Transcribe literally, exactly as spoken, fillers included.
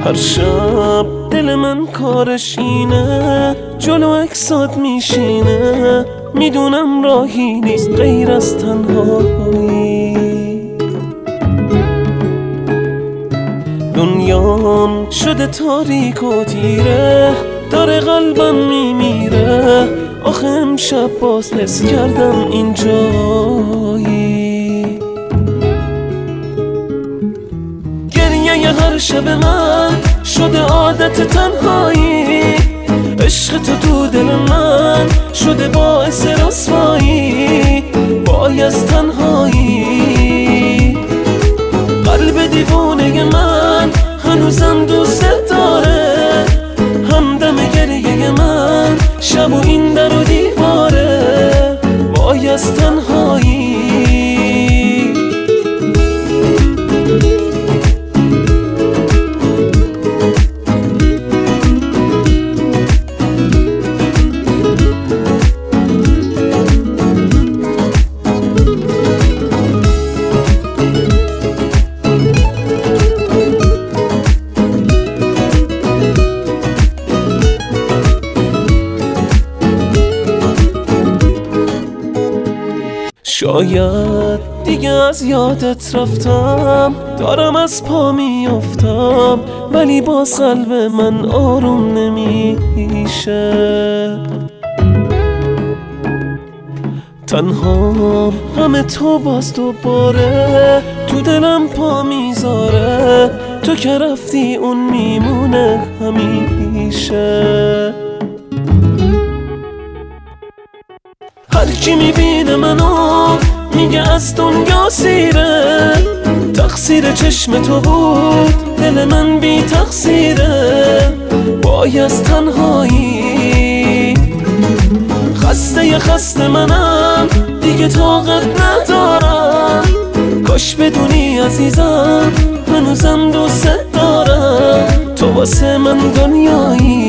هر شب دل من کارش اینه، جلو اکسات میشینه، میدونم راهی نیست غیر از تنهایی. دنیام شده تاریک و تیره، داره قلبم میمیره، آخه امشب باز حس کردم اینجایی. گریه ی هر شب من شده عادت تنهایی، عشق تو تو دل من شده باعث رسوایی، وای از تنهایی. قلب دیوونه من هنوزم دوست داره، همدم گریه من شب و این در و دیواره، وای از تنهایی. شاید دیگه از یادت رفتم، دارم از پا میافتم، ولی باز قلب من آروم نمیشه. تنها غم تو باز دوباره تو دلم پا میذاره، تو که رفتی اون میمونه همیشه. هر کی میبینه منو میگه از دنیا سیره، تقصیر چشم تو بود دل من بی تقصیره، وای از تنهایی. خسته ی خسته منم دیگه طاقت ندارم، کاش بدونی عزیزم هنوزم دوست دارم، تو واسه من دنیایی.